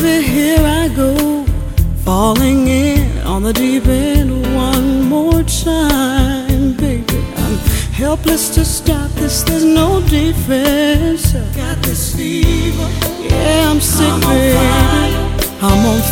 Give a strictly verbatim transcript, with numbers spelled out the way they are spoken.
baby, here I go, falling in on the deep end one more time, baby. I'm helpless to stop this, there's no defense. Got this fever, yeah, I'm sick, I'm baby. I'm on